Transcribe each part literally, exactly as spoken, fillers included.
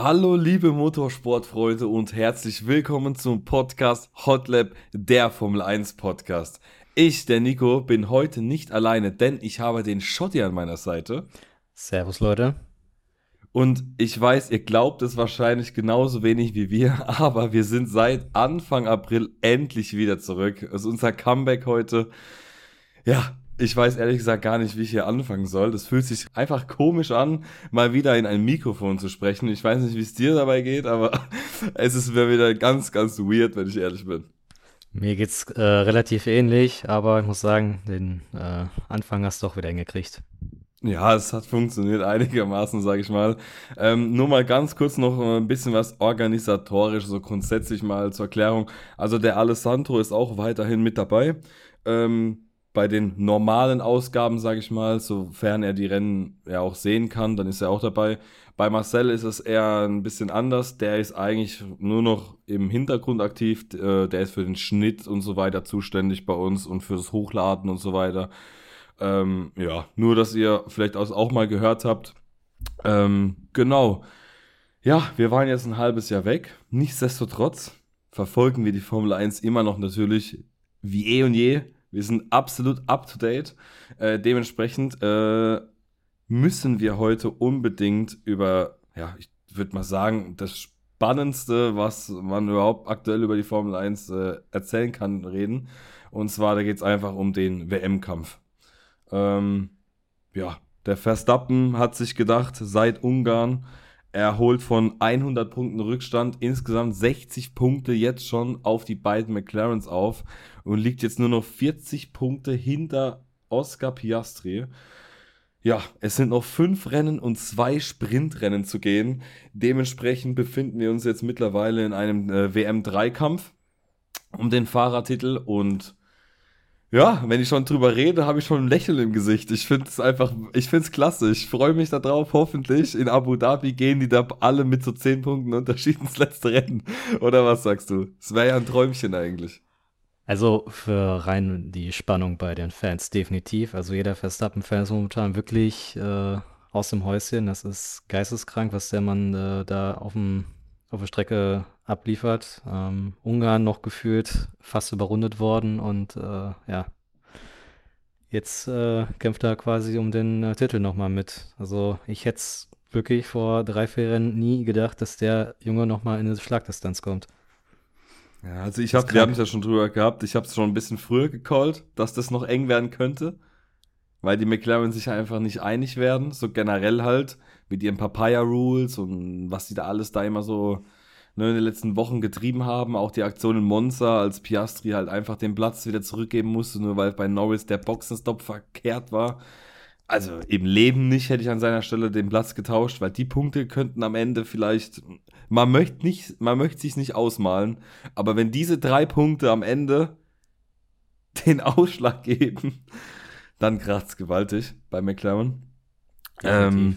Hallo liebe Motorsportfreunde und herzlich willkommen zum Podcast Hot Lap, der Formel eins Podcast. Ich, der Nico, bin heute nicht alleine, denn ich habe den Schotti an meiner Seite. Servus, Leute. Und ich weiß, ihr glaubt es wahrscheinlich genauso wenig wie wir, aber wir sind seit Anfang April endlich wieder zurück. Es ist unser Comeback heute. Ja, ich weiß ehrlich gesagt gar nicht, wie ich hier anfangen soll. Das fühlt sich einfach komisch an, mal wieder in ein Mikrofon zu sprechen. Ich weiß nicht, wie es dir dabei geht, aber es ist mir wieder ganz, ganz weird, wenn ich ehrlich bin. Mir geht's äh, relativ ähnlich, aber ich muss sagen, den äh, Anfang hast du doch wieder hingekriegt. Ja, es hat funktioniert einigermaßen, sage ich mal. Ähm, nur mal ganz kurz noch äh, ein bisschen was organisatorisch, so grundsätzlich mal zur Erklärung. Also der Alessandro ist auch weiterhin mit dabei. Ähm, bei den normalen Ausgaben, sage ich mal, sofern er die Rennen ja auch sehen kann, dann ist er auch dabei. Bei Marcel ist es eher ein bisschen anders. Der ist eigentlich nur noch im Hintergrund aktiv. Äh, der ist für den Schnitt und so weiter zuständig bei uns und für das Hochladen und so weiter. Ähm, ja, nur, dass ihr vielleicht auch mal gehört habt. Ähm, genau. Ja, wir waren jetzt ein halbes Jahr weg. Nichtsdestotrotz verfolgen wir die Formel eins immer noch natürlich wie eh und je. Wir sind absolut up to date. Äh, dementsprechend äh, müssen wir heute unbedingt über, ja, ich würde mal sagen, das Spannendste, was man überhaupt aktuell über die Formel eins äh, erzählen kann, reden. Und zwar, da geht es einfach um den W M-Kampf. Ähm, ja, der Verstappen hat sich gedacht, seit Ungarn, er holt von hundert Punkten Rückstand insgesamt sechzig Punkte jetzt schon auf die beiden McLarens auf und liegt jetzt nur noch vierzig Punkte hinter Oscar Piastri. Ja, es sind noch fünf Rennen und zwei Sprintrennen zu gehen. Dementsprechend befinden wir uns jetzt mittlerweile in einem äh, W M drei Kampf um den Fahrertitel und ja, wenn ich schon drüber rede, habe ich schon ein Lächeln im Gesicht. Ich finde es einfach, ich finde es klasse. Ich freue mich darauf. Hoffentlich in Abu Dhabi gehen die da alle mit so zehn Punkten Unterschied ins letzte Rennen. Oder was sagst du? Es wäre ja ein Träumchen eigentlich. Also für rein die Spannung bei den Fans definitiv. Also jeder Verstappen-Fan ist momentan wirklich äh, aus dem Häuschen. Das ist geisteskrank, was der Mann äh, da auf dem, auf der Strecke abliefert. Ähm, Ungarn noch gefühlt fast überrundet worden und äh, ja, jetzt äh, kämpft er quasi um den äh, Titel nochmal mit. Also ich hätte es wirklich vor drei, vier Rennen nie gedacht, dass der Junge nochmal in eine Schlagdistanz kommt. Ja, also ich Das ist habe, wir haben es krank. ja schon drüber gehabt. Ich habe es schon ein bisschen früher gecallt, dass das noch eng werden könnte, weil die McLaren sich einfach nicht einig werden. So generell halt mit ihren Papaya Rules und was die da alles da immer so ne, in den letzten Wochen getrieben haben. Auch die Aktion in Monza, als Piastri halt einfach den Platz wieder zurückgeben musste, nur weil bei Norris der Boxenstopp verkehrt war. Also im Leben nicht hätte ich an seiner Stelle den Platz getauscht, weil die Punkte könnten am Ende vielleicht, man möchte nicht, man möchte sich nicht ausmalen, aber wenn diese drei Punkte am Ende den Ausschlag geben, dann kracht's gewaltig bei McLaren. Ähm, Definitiv.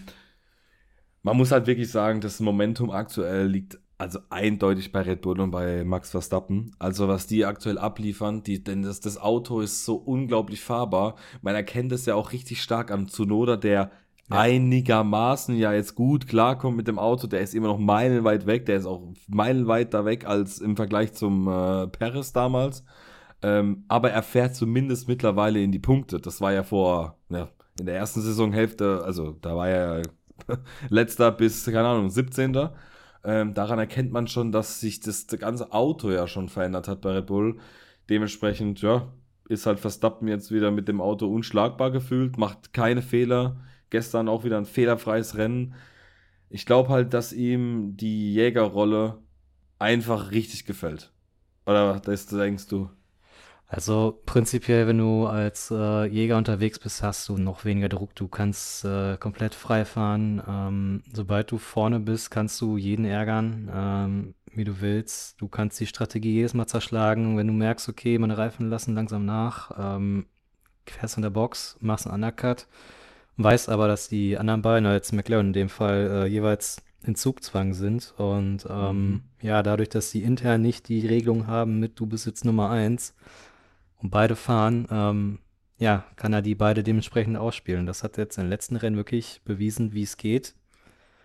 Man muss halt wirklich sagen, das Momentum aktuell liegt also eindeutig bei Red Bull und bei Max Verstappen. Also was die aktuell abliefern, die, denn das, das Auto ist so unglaublich fahrbar. Man erkennt es ja auch richtig stark an Tsunoda, der Ja. einigermaßen ja jetzt gut klarkommt mit dem Auto. Der ist immer noch meilenweit weg. Der ist auch meilenweit da weg als im Vergleich zum äh, Perez damals. Ähm, aber er fährt zumindest mittlerweile in die Punkte. Das war ja vor, ja, in der ersten Saisonhälfte, also da war er letzter bis, keine Ahnung, siebzehnter. Ähm, daran erkennt man schon, dass sich das, das ganze Auto ja schon verändert hat bei Red Bull. Dementsprechend, ja, ist halt Verstappen jetzt wieder mit dem Auto unschlagbar gefühlt, macht keine Fehler. Gestern auch wieder ein fehlerfreies Rennen. Ich glaube halt, dass ihm die Jägerrolle einfach richtig gefällt. Oder das denkst du? Also prinzipiell, wenn du als äh, Jäger unterwegs bist, hast du noch weniger Druck. Du kannst äh, komplett frei fahren. Ähm, sobald du vorne bist, kannst du jeden ärgern, ähm, wie du willst. Du kannst die Strategie jedes Mal zerschlagen. Wenn du merkst, okay, meine Reifen lassen langsam nach, ähm, fährst in der Box, machst einen Undercut, weißt aber, dass die anderen beiden, als McLaren in dem Fall, äh, jeweils in Zugzwang sind. Und ähm, Mhm. ja, dadurch, dass die intern nicht die Regelung haben mit, du bist jetzt Nummer eins, und beide fahren, ähm, ja, kann er die beide dementsprechend ausspielen. Das hat jetzt in den letzten Rennen wirklich bewiesen, wie es geht.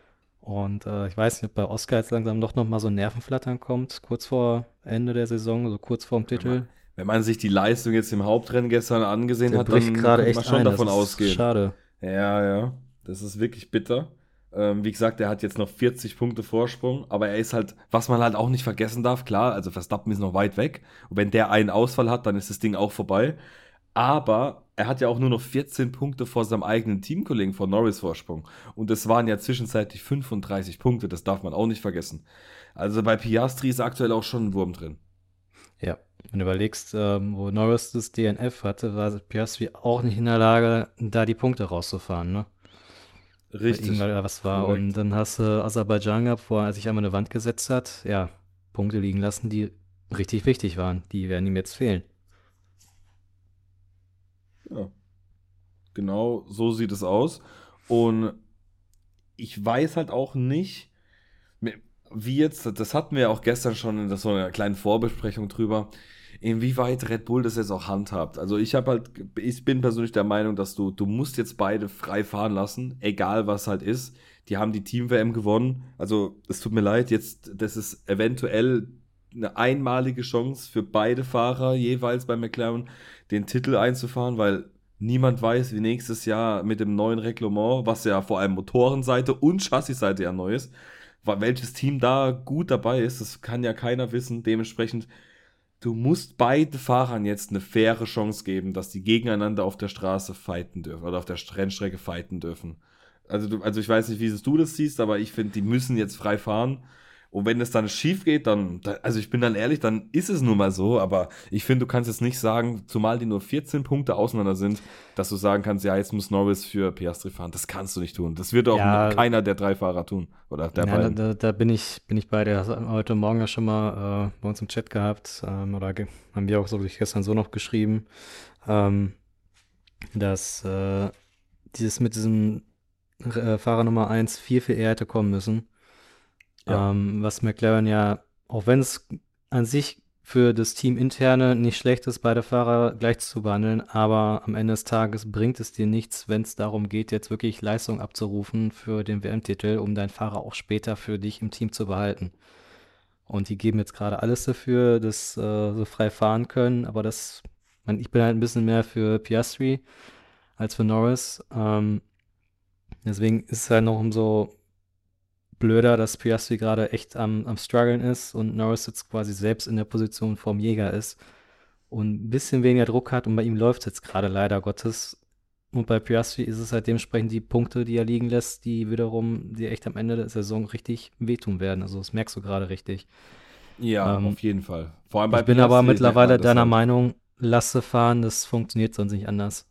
Und äh, ich weiß nicht, ob bei Oscar jetzt langsam doch noch mal so ein Nervenflattern kommt, kurz vor Ende der Saison, so kurz vorm Wenn man, Titel. wenn man sich die Leistung jetzt im Hauptrennen gestern angesehen Der hat, bricht dann gerade könnte man echt schon ein, das davon ist ausgehen. schade. Ja, ja, das ist wirklich bitter. Ähm, wie gesagt, er hat jetzt noch vierzig Punkte Vorsprung, aber er ist halt, was man halt auch nicht vergessen darf, klar, also Verstappen ist noch weit weg. Und wenn der einen Ausfall hat, dann ist das Ding auch vorbei. Aber er hat ja auch nur noch vierzehn Punkte vor seinem eigenen Teamkollegen von Norris Vorsprung. Und es waren ja zwischenzeitlich fünfunddreißig Punkte, das darf man auch nicht vergessen. Also bei Piastri ist aktuell auch schon ein Wurm drin. Ja, wenn du überlegst, ähm, wo Norris das D N F hatte, war Piastri auch nicht in der Lage, da die Punkte rauszufahren, ne? Weil Richtig, irgendwann da was war. Und korrekt. dann hast du Aserbaidschan gehabt, wo er sich einmal eine Wand gesetzt hat. Ja, Punkte liegen lassen, die richtig wichtig waren. Die werden ihm jetzt fehlen. Ja, genau so sieht es aus. Und ich weiß halt auch nicht, wie jetzt, das hatten wir ja auch gestern schon in so einer kleinen Vorbesprechung drüber, inwieweit Red Bull das jetzt auch handhabt. Also ich habe halt, ich bin persönlich der Meinung, dass du, du musst jetzt beide frei fahren lassen, egal was halt ist. Die haben die Team-W M gewonnen. Also es tut mir leid, jetzt, das ist eventuell eine einmalige Chance für beide Fahrer jeweils bei McLaren, den Titel einzufahren, weil niemand weiß, wie nächstes Jahr mit dem neuen Reglement, was ja vor allem Motorenseite und Chassisseite ja neu ist, welches Team da gut dabei ist, das kann ja keiner wissen. Dementsprechend, du musst beiden Fahrern jetzt eine faire Chance geben, dass die gegeneinander auf der Straße fighten dürfen oder auf der Rennstrecke fighten dürfen. Also, du, also ich weiß nicht, wie du das siehst, aber ich finde, die müssen jetzt frei fahren. Und wenn es dann schief geht, dann, da- also ich bin dann ehrlich, dann ist es nun mal so, aber ich finde, du kannst jetzt nicht sagen, zumal die nur vierzehn Punkte auseinander sind, dass du sagen kannst, ja, jetzt muss Norris für Piastri fahren. Das kannst du nicht tun. Das wird auch no- Ja, keiner der drei Fahrer tun. Oder der ja, da, beiden. da, da bin ich, bin ich bei dir. Das hatten wir heute Morgen ja schon mal äh, bei uns im Chat gehabt. Ähm, oder ge- haben wir auch so gestern so noch geschrieben, ähm, dass äh, dieses mit diesem äh, Fahrer Nummer eins viel, viel eher hätte kommen müssen. Ja. Ähm, was McLaren ja, auch wenn es an sich für das Team interne nicht schlecht ist, beide Fahrer gleich zu behandeln, aber am Ende des Tages bringt es dir nichts, wenn es darum geht, jetzt wirklich Leistung abzurufen für den W M-Titel, um deinen Fahrer auch später für dich im Team zu behalten. Und die geben jetzt gerade alles dafür, dass äh, sie frei fahren können, aber das, man, ich bin halt ein bisschen mehr für Piastri als für Norris. Ähm, deswegen ist es halt noch umso blöder, dass Piastri gerade echt am, am struggeln ist und Norris jetzt quasi selbst in der Position vorm Jäger ist und ein bisschen weniger Druck hat und bei ihm läuft es jetzt gerade leider Gottes. Und bei Piastri ist es halt dementsprechend die Punkte, die er liegen lässt, die wiederum dir echt am Ende der Saison richtig wehtun werden. Also das merkst du gerade richtig. Ja, Ähm, auf jeden Fall. Vor allem bei ich bin aber Piastri merkt mittlerweile man das deiner halt. Meinung, lasse fahren, das funktioniert sonst nicht anders.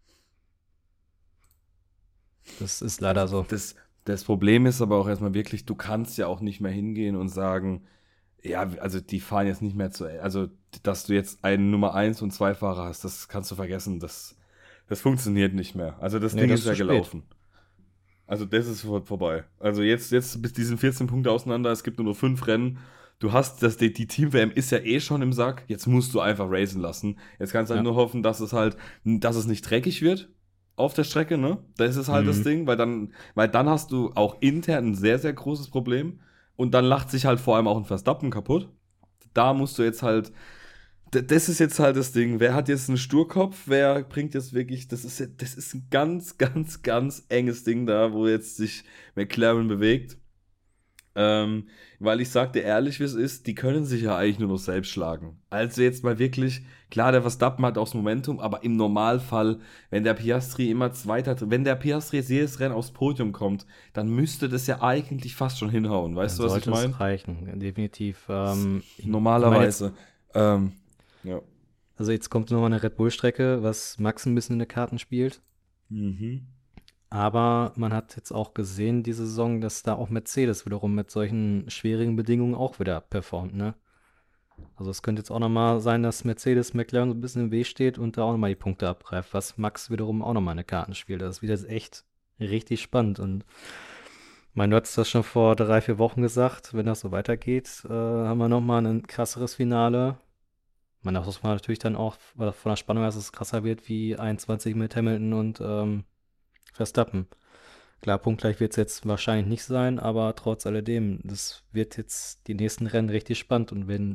Das ist leider Also so. das, das Problem ist aber auch erstmal wirklich, du kannst ja auch nicht mehr hingehen und sagen, ja, also die fahren jetzt nicht mehr zu, also dass du jetzt einen Nummer eins und zwei Fahrer hast, das kannst du vergessen, das, das funktioniert nicht mehr. Also das Nee, Ding das ist ist ja zu spät. gelaufen. Also das ist vor- vorbei. Also jetzt, jetzt bis diesen vierzehn Punkte auseinander, es gibt nur noch fünf Rennen. Du hast das, die, die Team-W M ist ja eh schon im Sack. Jetzt musst du einfach racen lassen. Jetzt kannst du halt Ja. nur hoffen, dass es halt, dass es nicht dreckig wird auf der Strecke, ne? Das ist halt das Mhm. Ding, weil dann, weil dann hast du auch intern ein sehr, sehr großes Problem. Und dann lacht sich halt vor allem auch ein Verstappen kaputt. Da musst du jetzt halt, D- das ist jetzt halt das Ding. Wer hat jetzt einen Sturkopf? Wer bringt jetzt wirklich, das ist, jetzt- das ist ein ganz, ganz, ganz enges Ding da, wo jetzt sich McLaren bewegt. Ähm, weil ich sagte ehrlich, wie es ist, die können sich ja eigentlich nur noch selbst schlagen. Also jetzt mal wirklich, klar, der Verstappen hat auch das Momentum, aber im Normalfall, wenn der Piastri immer Zweiter, wenn der Piastri jetzt jedes Rennen aufs Podium kommt, dann müsste das ja eigentlich fast schon hinhauen. Weißt Dann du, was ich sollte meine? es reichen, definitiv. Ähm, ich ich meine jetzt, Normalerweise. Ähm, ja. also jetzt kommt nochmal eine Red Bull-Strecke, was Max ein bisschen in die Karten spielt. Mhm. Aber man hat jetzt auch gesehen, diese Saison, dass da auch Mercedes wiederum mit solchen schwierigen Bedingungen auch wieder performt, ne? Also es könnte jetzt auch nochmal sein, dass Mercedes McLaren so ein bisschen im Weg steht und da auch nochmal die Punkte abgreift, was Max wiederum auch nochmal in die Karten spielt. Das ist wieder echt richtig spannend. Und mein, du hattest das schon vor drei, vier Wochen gesagt, wenn das so weitergeht, äh, haben wir nochmal ein krasseres Finale. Man, das muss man natürlich dann auch weil von der Spannung, her, dass es krasser wird wie einundzwanzig mit Hamilton und ähm, Verstappen. Klar, punktgleich wird es jetzt wahrscheinlich nicht sein, aber trotz alledem, das wird jetzt die nächsten Rennen richtig spannend. Und wenn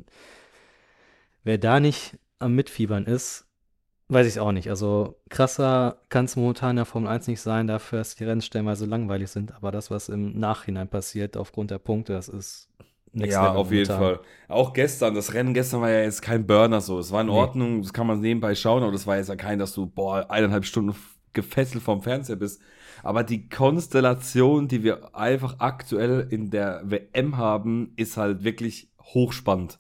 wer da nicht am Mitfiebern ist, weiß ich es auch nicht. Also krasser kann es momentan in der Formel eins nicht sein, dafür, dass die Rennen stellenweise langweilig sind. Aber das, was im Nachhinein passiert aufgrund der Punkte, das ist Next Ja, Level auf jeden momentan. Fall. Auch gestern, das Rennen gestern war ja jetzt kein Burner so. Es war in Nee, Ordnung, das kann man nebenbei schauen, aber das war jetzt ja kein, dass du, boah, eineinhalb Stunden f- gefesselt vom Fernseher bist. Aber die Konstellation, die wir einfach aktuell in der W M haben, ist halt wirklich hochspannend.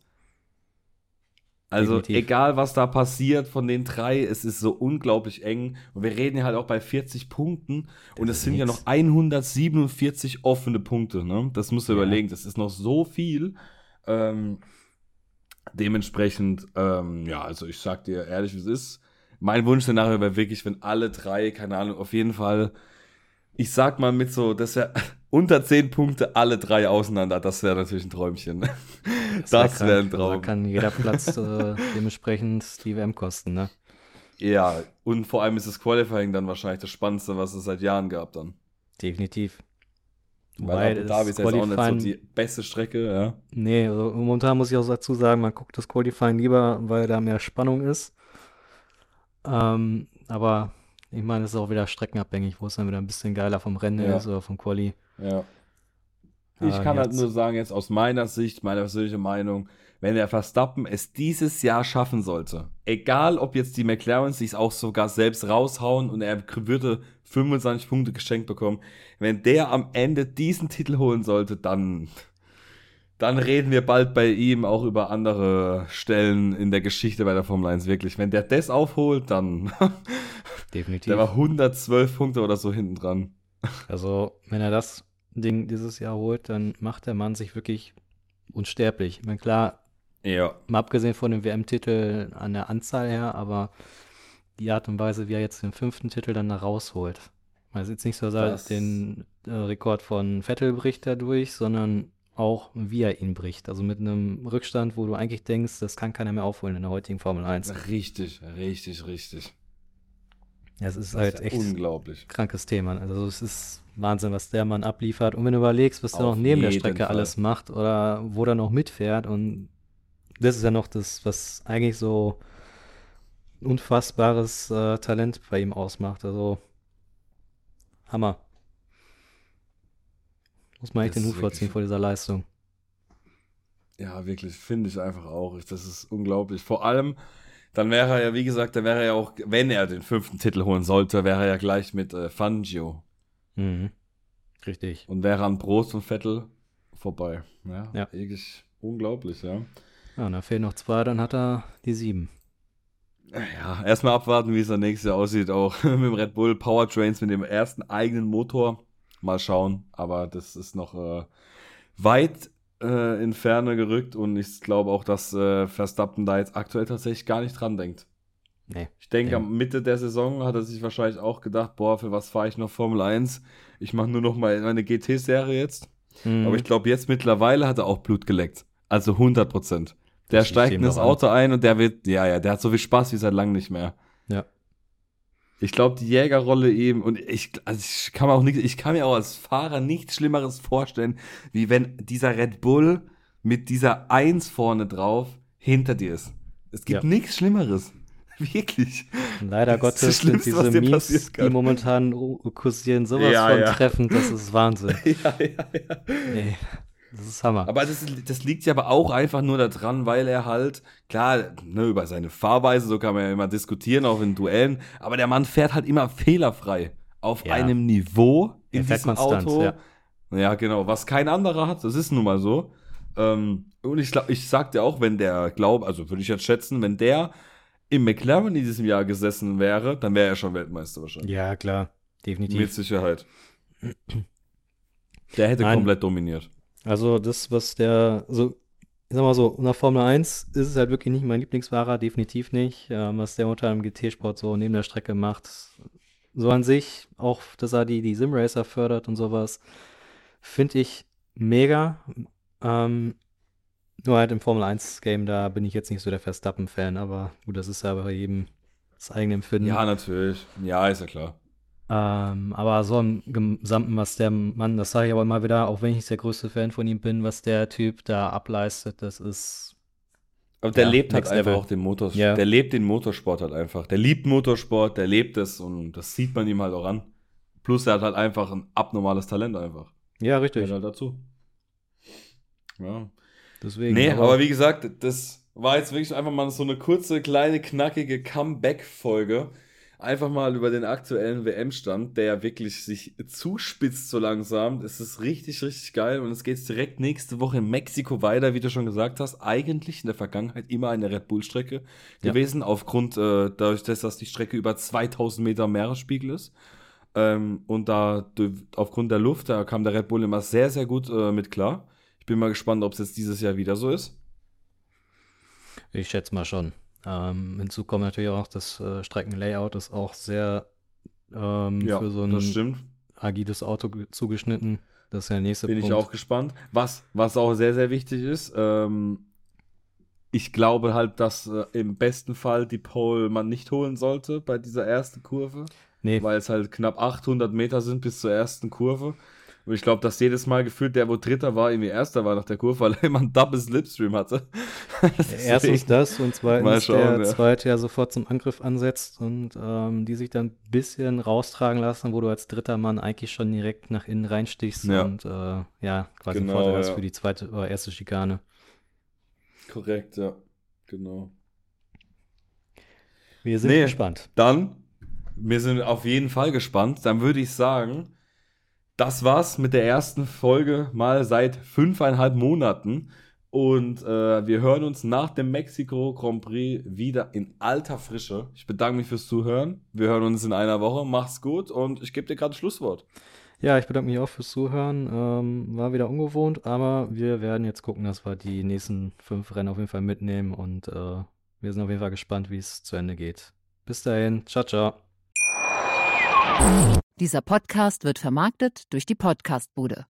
Also definitiv. egal, was da passiert von den drei, es ist so unglaublich eng. Und wir reden ja halt auch bei vierzig Punkten und Das es ist sind ja noch nix. hundertsiebenundvierzig offene Punkte. Ne? Das musst du Ja, überlegen, das ist noch so viel. Ähm, Dementsprechend, ähm, ja, also ich sag dir ehrlich, wie es ist. Mein Wunschszenario wäre wirklich, wenn alle drei, keine Ahnung, auf jeden Fall, ich sag mal mit so, das wäre unter zehn Punkte alle drei auseinander. Das wäre natürlich ein Träumchen. das wäre Das wäre krank. ein Also da Traum. kann jeder Platz äh, dementsprechend die W M kosten, ne? Ja, und vor allem ist das Qualifying dann wahrscheinlich das Spannendste, was es seit Jahren gab dann. Definitiv. Weil Wobei Abu Dhabi das ist ja jetzt auch nicht so Qualifying, die beste Strecke, ja. nee, also momentan muss ich auch dazu sagen, man guckt das Qualifying lieber, weil da mehr Spannung ist. Ähm, aber ich meine, es ist auch wieder streckenabhängig, wo es dann wieder ein bisschen geiler vom Rennen her ist Ja, oder vom Quali. ja. Ich Aber kann halt jetzt, nur sagen, jetzt aus meiner Sicht, meiner persönlichen Meinung, wenn der Verstappen es dieses Jahr schaffen sollte, egal ob jetzt die McLarens sich auch sogar selbst raushauen und er würde fünfundzwanzig Punkte geschenkt bekommen, wenn der am Ende diesen Titel holen sollte, dann, dann reden wir bald bei ihm auch über andere Stellen in der Geschichte bei der Formel eins, wirklich. Wenn der das aufholt, dann, der definitiv. war hundertzwölf Punkte oder so hinten dran. Also, wenn er das Ding dieses Jahr holt, dann macht der Mann sich wirklich unsterblich. Ich meine, klar, Ja, mal abgesehen von dem W M-Titel an der Anzahl her, aber die Art und Weise, wie er jetzt den fünften Titel dann da rausholt. Also jetzt nicht so, dass er das. den äh, Rekord von Vettel bricht dadurch, sondern auch, wie er ihn bricht. Also mit einem Rückstand, wo du eigentlich denkst, das kann keiner mehr aufholen in der heutigen Formel eins. Richtig, richtig, richtig. Ja, es ist Das ist halt ja echt unglaublich. krankes Thema. Also es ist Wahnsinn, was der Mann abliefert. Und wenn du überlegst, was der noch Auf neben der jeden Strecke Fall. alles macht oder wo der noch mitfährt, und das ist ja noch das, was eigentlich so ein unfassbares äh, Talent bei ihm ausmacht. Also Hammer. Muss man echt Das den ist Hut vorziehen wirklich, vor dieser Leistung. ja, wirklich, finde ich einfach auch. Das ist unglaublich. Vor allem, dann wäre er ja, wie gesagt, dann wäre er ja auch, wenn er den fünften Titel holen sollte, wäre er ja gleich mit äh, Fangio Mhm, richtig. und wäre an Prost und Vettel vorbei. Ja, Ja. wirklich unglaublich, ja. Ja, und da fehlen noch zwei, dann hat er die sieben. Ja, erstmal abwarten, wie es dann nächstes Jahr aussieht, auch mit dem Red Bull Powertrains, mit dem ersten eigenen Motor. Mal schauen, aber das ist noch äh, weit äh, in Ferne gerückt und ich glaube auch, dass äh, Verstappen da jetzt aktuell tatsächlich gar nicht dran denkt. Nee, Ich denke, dem. am Mitte der Saison hat er sich wahrscheinlich auch gedacht, boah, für was fahre ich noch Formel eins? Ich mache nur noch mal meine G T-Serie jetzt. Aber ich Mhm. glaube, jetzt mittlerweile hat er auch Blut geleckt. Also hundert Prozent. Der Das liegt steigt ihm in das doch an. Auto ein und der wird, ja, ja, der hat so viel Spaß wie seit langem nicht mehr. Ja. Ich glaube, die Jägerrolle eben, und ich, also ich kann mir auch nicht, ich kann mir auch als Fahrer nichts Schlimmeres vorstellen, wie wenn dieser Red Bull mit dieser Eins vorne drauf hinter dir ist. Es gibt Ja. nichts Schlimmeres. Wirklich. Und leider Das ist das Gottes sind Schlimmste, was diese dir passieren Memes, die kann. momentan ru- kursieren, sowas Ja, von ja. treffend, das ist Wahnsinn. Ja, ja, ja. Ey, das ist Hammer. Aber das, das liegt ja aber auch einfach nur daran, weil er halt, klar, ne, über seine Fahrweise, so kann man ja immer diskutieren, auch in Duellen, aber der Mann fährt halt immer fehlerfrei. Auf Ja, einem Niveau er in fährt diesem konstant, ja. Auto. Ja, genau, was kein anderer hat, das ist nun mal so. Ähm, und ich glaube, ich sag dir auch, wenn der glaubt, also würde ich jetzt schätzen, wenn der im McLaren in diesem Jahr gesessen wäre, dann wäre er schon Weltmeister wahrscheinlich. Ja, klar, Mit definitiv. Sicherheit. Der hätte Nein, komplett dominiert. also das, was der, so, ich sag mal so, in der Formel eins ist es halt wirklich nicht mein Lieblingsfahrer, definitiv nicht. Ähm, was der unter dem G T-Sport so neben der Strecke macht, so an sich, auch, dass er die, die Simracer fördert und sowas, finde ich mega. Ähm, Nur halt im Formel eins-Game, da bin ich jetzt nicht so der Verstappen-Fan, aber gut, das ist ja bei jedem das eigene Empfinden. Ja, natürlich. Ja, ist ja klar. Ähm, aber so im Gesamten, was der Mann, das sage ich aber immer wieder, auch wenn ich nicht der größte Fan von ihm bin, was der Typ da ableistet, das ist, Aber der ja, lebt halt Next einfach Level. auch den Motorsport. Ja, Der lebt den Motorsport halt einfach. Der liebt Motorsport, der lebt es und das sieht man ihm halt auch an. Plus er hat halt einfach ein abnormales Talent einfach. ja, Gehört richtig. halt dazu. Ja. Deswegen, Nee, aber aber wie gesagt, das war jetzt wirklich einfach mal so eine kurze, kleine, knackige Comeback-Folge. Einfach mal über den aktuellen W M-Stand, der ja wirklich sich zuspitzt so langsam. Es ist richtig, richtig geil und es geht direkt nächste Woche in Mexiko weiter, wie du schon gesagt hast. Eigentlich in der Vergangenheit immer eine Red Bull-Strecke ja, gewesen, aufgrund, äh, dadurch, dass das die Strecke über zweitausend Meter Meeresspiegel ist. Ähm, und da durch- aufgrund der Luft, da kam der Red Bull immer sehr, sehr gut äh, mit klar. Ich bin mal gespannt, ob es jetzt dieses Jahr wieder so ist. ich schätze mal schon. Ähm, hinzu kommt natürlich auch, das äh, Streckenlayout ist auch sehr ähm, Ja, für so das ein stimmt. agiles Auto ge- zugeschnitten. Das ist ja der nächste Bin ich auch Punkt. gespannt. Was, was auch sehr, sehr wichtig ist, ähm, ich glaube halt, dass äh, im besten Fall die Pole man nicht holen sollte bei dieser ersten Kurve, Nee, weil es halt knapp achthundert Meter sind bis zur ersten Kurve. Und ich glaube, dass jedes Mal gefühlt der, wo Dritter war, irgendwie Erster war nach der Kurve, weil er immer einen Double Slipstream hatte. erstens Deswegen, das und mal zweitens schauen, der ja. zweite ja sofort zum Angriff ansetzt und ähm, die sich dann ein bisschen raustragen lassen, wo du als dritter Mann eigentlich schon direkt nach innen reinstichst Ja, und äh, ja, quasi einen Vorteil genau, hast für ja. die zweite oder erste Schikane. Korrekt, ja. Genau. Wir sind Nee, gespannt. dann, wir sind auf jeden Fall gespannt. Dann würde ich sagen, das war's mit der ersten Folge mal seit fünfeinhalb Monaten. Und äh, wir hören uns nach dem Mexiko Grand Prix wieder in alter Frische. Ich bedanke mich fürs Zuhören. Wir hören uns in einer Woche. Mach's gut und ich gebe dir gerade das Schlusswort. Ja, ich bedanke mich auch fürs Zuhören. Ähm, war wieder ungewohnt, aber wir werden jetzt gucken, dass wir die nächsten fünf Rennen auf jeden Fall mitnehmen und äh, wir sind auf jeden Fall gespannt, wie es zu Ende geht. Bis dahin, ciao, ciao. Dieser Podcast wird vermarktet durch die Podcastbude.